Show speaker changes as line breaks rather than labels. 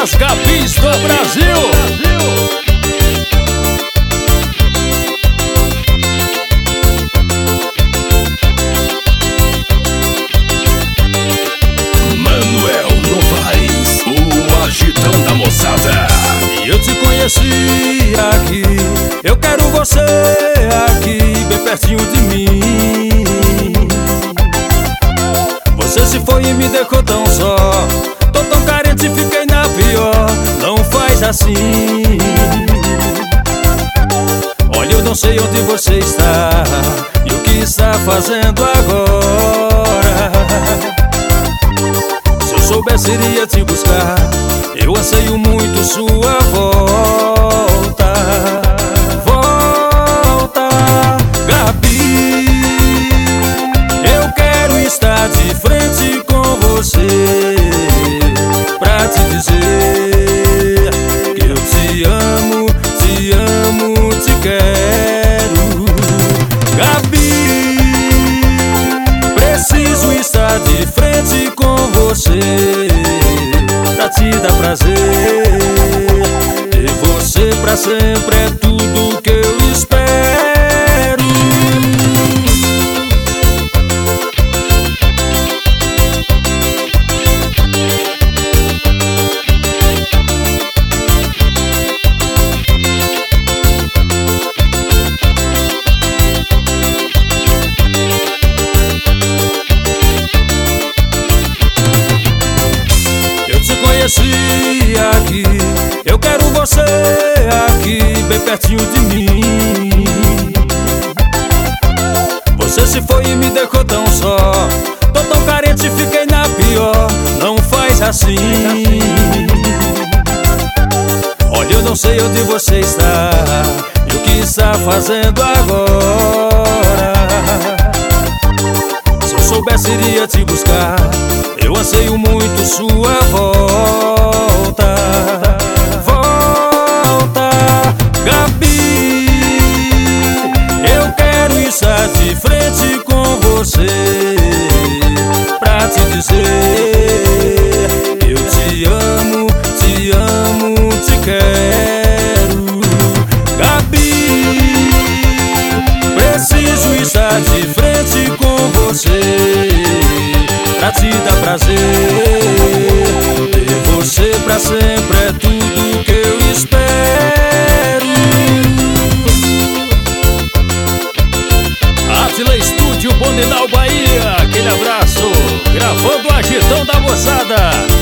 das Gabis do Brasil.
Manuel Novaes, o agitão da moçada.
Eu te conheci aqui, eu quero você aqui, bem pertinho de mim. Você se foi e me deixou tão só, tô tão carente, fiquei na pior. Não faz assim. Olha, eu não sei onde você está e o que está fazendo agora. Se eu soubesse iria te buscar, eu anseio muito sua volta. Volta, Gabi, eu quero estar de frente com você, pra te dizer que eu te amo, te quero. Gabi, preciso estar de frente com você, pra te dar prazer. Ter você pra sempre é tudo que eu espero. Aqui, eu quero você aqui, bem pertinho de mim. Você se foi e me deixou tão só, tô tão carente, fiquei na pior. Não faz assim. Olha, eu não sei onde você está e o que está fazendo agora. Se eu soubesse iria te buscar, eu anseio muito sua volta. Volta, Gabi, eu quero estar de frente com você, pra te dizer que eu te amo, te quero. Gabi, preciso estar de frente com você, pra te dar prazer. Ter você pra sempre é tudo que eu espero. Atila Estúdio, Bondenal, Bahia. Aquele abraço, gravando o agitão da moçada.